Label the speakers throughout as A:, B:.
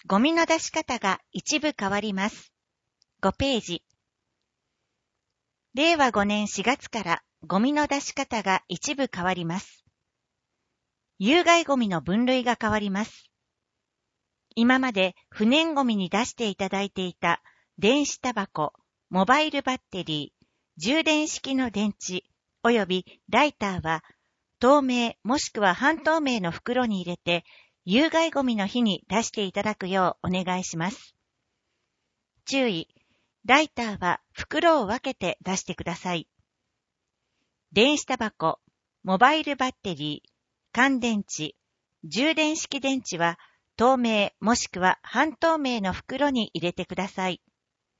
A: ゴミの出し方が一部変わります。5ページ。令和5年4月からゴミの出し方が一部変わります。有害ゴミの分類が変わります。今まで不燃ゴミに出していただいていた電子タバコ、モバイルバッテリー、充電式の電池およびライターは透明もしくは半透明の袋に入れて有害ゴミの日に出していただくようお願いします。注意、ライターは袋を分けて出してください。電子タバコ、モバイルバッテリー、乾電池、充電式電池は透明もしくは半透明の袋に入れてください。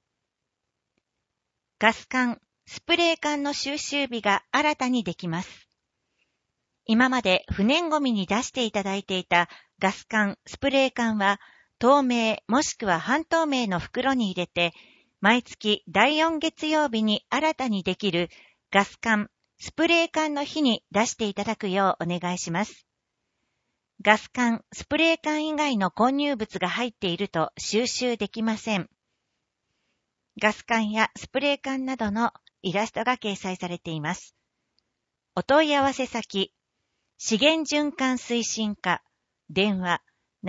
A: ガス缶、スプレー缶の収集日が新たにできます。今まで不燃ゴミに出していただいていたガス缶、スプレー缶は透明もしくは半透明の袋に入れて毎月第4月曜日に新たにできるガス缶、スプレー缶の日に出していただくようお願いします。ガス缶、スプレー缶以外の混入物が入っていると収集できません。ガス缶やスプレー缶などのイラストが掲載されています。お問い合わせ先、資源循環推進課、電話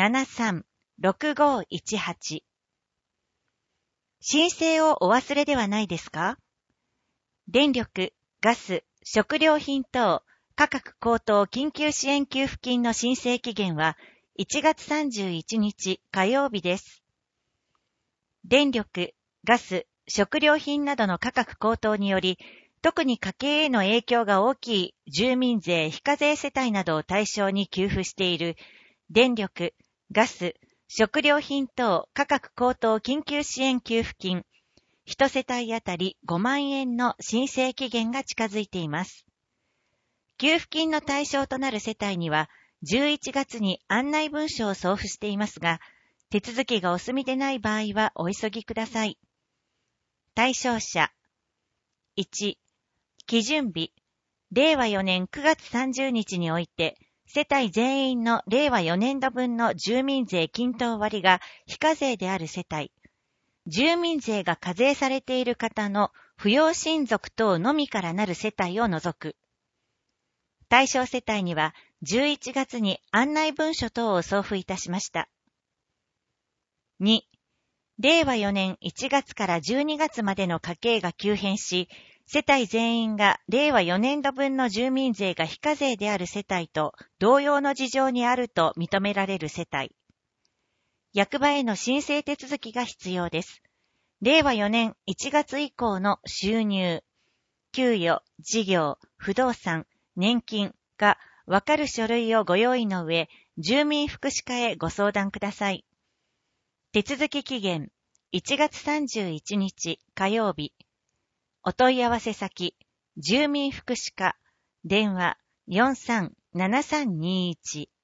A: 73-6518。申請をお忘れではないですか？電力、ガス、食料品等、価格高騰緊急支援給付金の申請期限は1月31日火曜日です。電力、ガス、食料品などの価格高騰により、特に家計への影響が大きい住民税非課税世帯などを対象に給付している電力、ガス、食料品等価格高騰緊急支援給付金、1世帯あたり5万円の申請期限が近づいています。給付金の対象となる世帯には11月に案内文書を送付していますが、手続きがお済みでない場合はお急ぎください。対象者 1、基準日、令和4年9月30日において、世帯全員の令和4年度分の住民税均等割が非課税である世帯、住民税が課税されている方の扶養親族等のみからなる世帯を除く。対象世帯には11月に案内文書等を送付いたしました。2、令和4年1月から12月までの家計が急変し、世帯全員が令和4年度分の住民税が非課税である世帯と同様の事情にあると認められる世帯。役場への申請手続きが必要です。令和4年1月以降の収入、給与、事業、不動産、年金が分かる書類をご用意の上、住民福祉課へご相談ください。手続き期限、1月31日火曜日。お問い合わせ先、住民福祉課、電話 43-7321